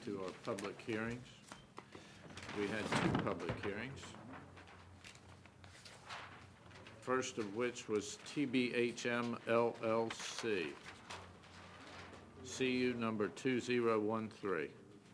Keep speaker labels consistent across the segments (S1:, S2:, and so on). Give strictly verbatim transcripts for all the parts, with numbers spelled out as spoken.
S1: to our public hearings. We had two public hearings. First of which was T B H M L L C, C U number two zero one three.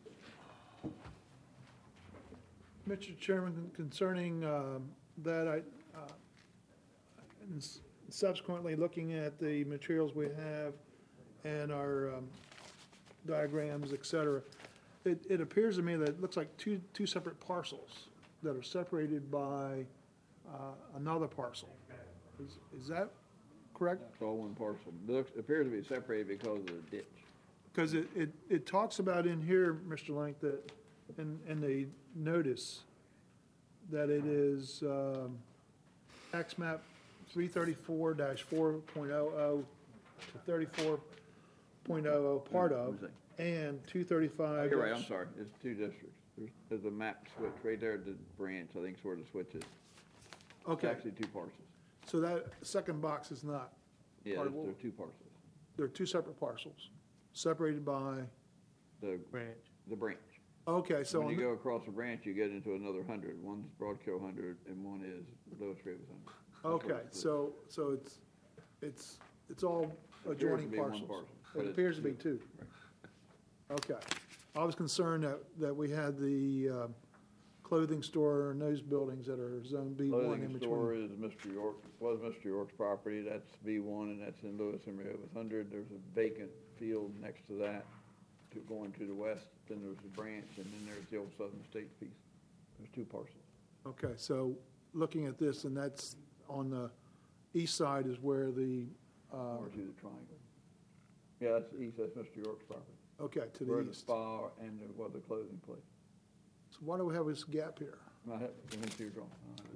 S2: Mister Chairman, concerning um, that, I, uh, and s- subsequently looking at the materials we have and our um, diagrams, et cetera, it, it appears to me that it looks like two, two separate parcels that are separated by uh, another parcel. Is, is that correct?
S3: It's all one parcel. It looks, appears to be separated because of the ditch.
S2: Because it, it, it talks about in here, Mister Lank, that in, in the notice, that it is um, tax map three thirty-four dash four point oh oh to thirty-four point oh oh part of, and two thirty-five.
S3: You're right, I'm sorry. It's two districts. There's, there's a map switch right there at the branch, I think, sort of switches. It's
S2: Okay,
S3: actually two parcels.
S2: so that second box is not,
S3: Yeah,
S2: Part of
S3: they're
S2: what?
S3: two parcels.
S2: they're two separate parcels, separated by,
S3: The,
S4: Branch.
S3: the branch.
S2: okay, so,
S3: When you
S2: on
S3: go across the branch, you get into another hundred. One's Broadkill hundred and one is Lewis Rivers hundred.
S2: the- okay, so, so it's, it's, it's all
S3: to
S2: adjoining
S3: be one
S2: parcels.
S3: parcel, but
S2: It
S3: it's
S2: appears to be
S3: two.
S2: two. Okay. I was concerned that, that we had the uh, clothing store and those buildings that are zone B one in
S3: Clothing store
S2: between.
S3: is Mister York, was Mister York's property. That's B one and that's in Lewis and Rivers hundred. There's a vacant field next to that to going to the west. Then there's a branch and then there's the old Southern States piece. There's two parcels.
S2: Okay, so looking at this, and that's on the east side is where the, uh,
S3: Or to the triangle. Yeah, that's east, that's Mister York's property.
S2: okay, to
S3: Where
S2: the
S3: the
S2: east.
S3: spa and the, well, the clothing place.
S2: So why do we have this gap here?
S3: I have, let me see your drawing. I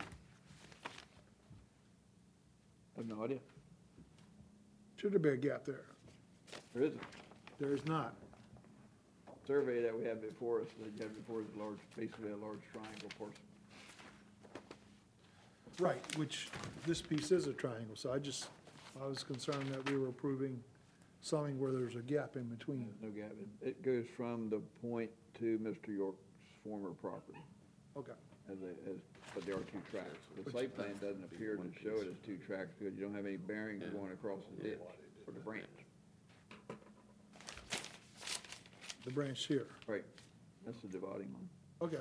S3: have no idea.
S2: Should there be a gap there?
S3: There isn't.
S2: There is not.
S3: Survey that we have before us, that you have before is large, basically a large triangle portion.
S2: Right, which this piece is a triangle, so I just, I was concerned that we were approving something where there's a gap in between.
S3: No gap. It- It goes from the point to Mister York's former property,
S2: Okay,
S3: as a, as, but there are two tracks. The site plan doesn't appear to show it as two tracks because you don't have any bearings going across the ditch or the branch.
S2: the branch here.
S3: Right, that's the dividing line.
S2: Okay,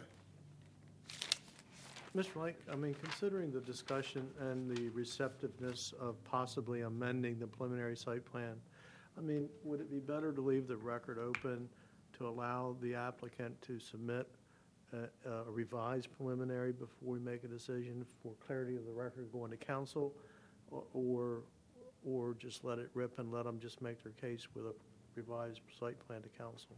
S4: Mister Lake, I mean, considering the discussion and the receptiveness of possibly amending the preliminary site plan, I mean, would it be better to leave the record open to allow the applicant to submit a a revised preliminary before we make a decision for clarity of the record going to council, or- or, or just let it rip and let them just make their case with a revised site plan to council?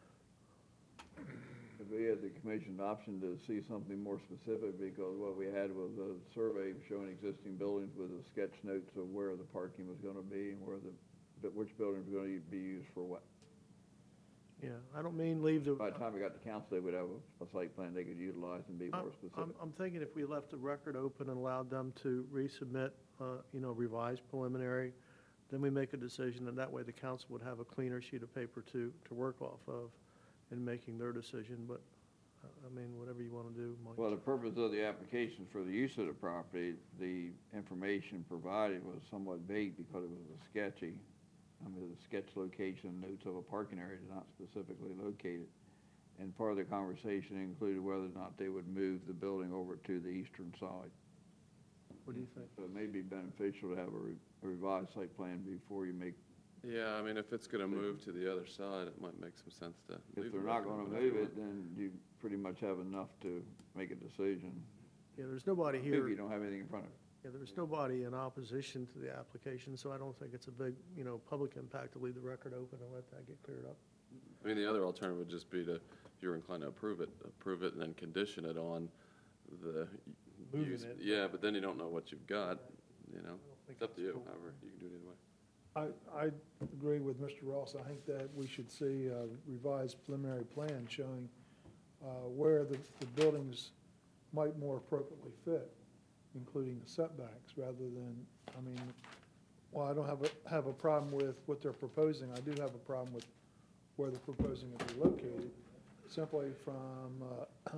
S3: If we had the commission option to see something more specific, because what we had was a survey showing existing buildings with a sketch notes of where the parking was gonna be and where the, but which buildings were gonna be used for what.
S4: Yeah, I don't mean leave the.
S3: By the time we got to council, they would have a, a site plan they could utilize and be more
S4: I'm-
S3: specific.
S4: I'm, I'm thinking if we left the record open and allowed them to resubmit, uh, you know, revised preliminary, then we make a decision, and that way the council would have a cleaner sheet of paper to, to work off of in making their decision, but, uh, I mean, whatever you want to do, Mike.
S3: Well, the purpose of the application for the use of the property, the information provided was somewhat vague because it was a sketchy. I mean, the sketch location, notes of a parking area is not specifically located. And part of the conversation included whether or not they would move the building over to the eastern side.
S4: What do you think?
S3: So it may be beneficial to have a re- a revised site plan before you make,
S5: Yeah, I mean, if it's gonna move to the other side, it might make some sense to.
S3: if
S5: leave
S3: they're
S5: the
S3: not
S5: record
S3: gonna
S5: open.
S3: move it, then you pretty much have enough to make a decision.
S4: Yeah, there's nobody
S3: Maybe you
S4: here,
S3: don't have anything in front of you.
S4: yeah, there's nobody in opposition to the application, so I don't think it's a big, you know, public impact to leave the record open and let that get cleared up.
S5: I mean, the other alternative would just be to, if you're inclined to approve it, approve it and then condition it on the.
S4: Moving
S5: use-
S4: it.
S5: Yeah, but then you don't know what you've got, you know?
S4: think
S5: It's up to
S4: that's
S5: you,
S4: cool.
S5: however, you can do it either way.
S2: I, I agree with Mister Ross. I think that we should see a revised preliminary plan showing uh, where the, the buildings might more appropriately fit, including the setbacks, rather than, I mean, well, I don't have a, have a problem with what they're proposing. I do have a problem with where they're proposing it to be located. simply from, uh,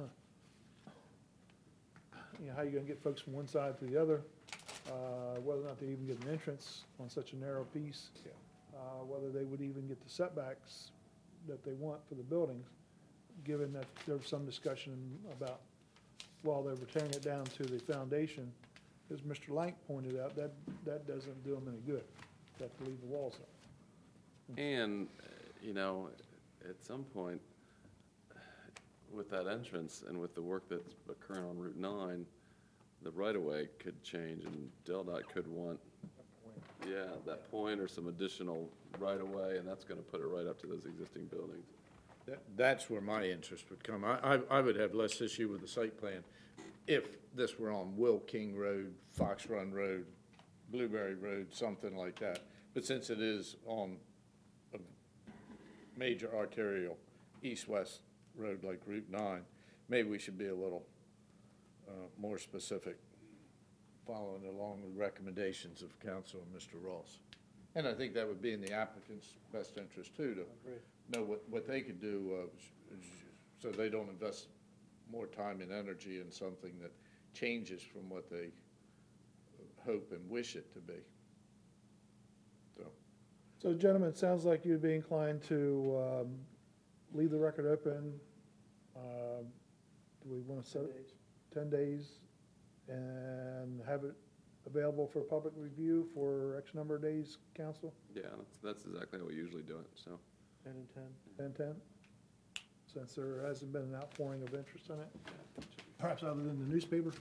S2: you know, how you're gonna get folks from one side to the other, uh, whether or not they even get an entrance on such a narrow piece, uh, whether they would even get the setbacks that they want for the buildings, given that there was some discussion about, while they were tearing it down to the foundation, as Mister Lank pointed out, that, that doesn't do them any good. They have to leave the walls up.
S5: And, uh, you know, at some point, with that entrance and with the work that's occurring on Route nine, the right-of-way could change, and DelDOT could want, yeah, that point or some additional right-of-way, and that's gonna put it right up to those existing buildings.
S1: That, that's where my interest would come. I, I, I would have less issue with the site plan if this were on Will King Road, Fox Run Road, Blueberry Road, something like that. But since it is on a major arterial east-west road like Route nine, maybe we should be a little uh, more specific, following along the recommendations of council and Mister Ross. And I think that would be in the applicant's best interest too, to know what, what they could do, uh, so they don't invest more time and energy in something that changes from what they hope and wish it to be. So,
S2: So gentlemen, it sounds like you'd be inclined to um, leave the record open. Um, Do we want to set it ten days and have it available for public review for X number of days, council?
S5: Yeah, that's, that's exactly how we usually do it, so.
S4: ten and ten.
S2: ten ten? Since there hasn't been an outpouring of interest in it, perhaps other than the newspaper?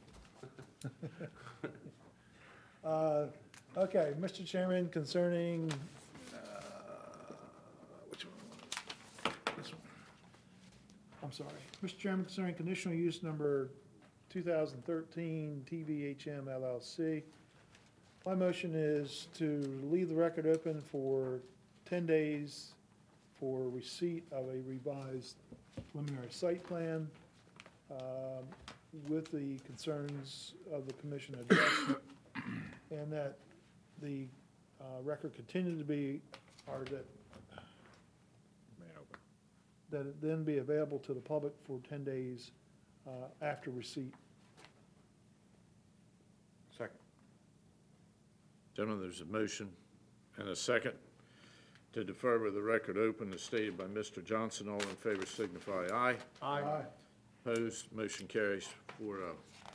S2: Uh, Okay, Mister Chairman, concerning, uh, which one? This one. I'm sorry. Mister Chairman, concerning conditional use number two thousand thirteen T V H M L L C, my motion is to leave the record open for ten days for receipt of a revised preliminary site plan um, with the concerns of the commission addressed, and that the uh, record continue to be, or that, that it then be available to the public for ten days uh, after receipt.
S1: second. Gentlemen, there's a motion and a second to defer with the record open as stated by Mister Johnson. All in favor signify aye.
S2: Aye.
S1: Opposed, motion carries four oh.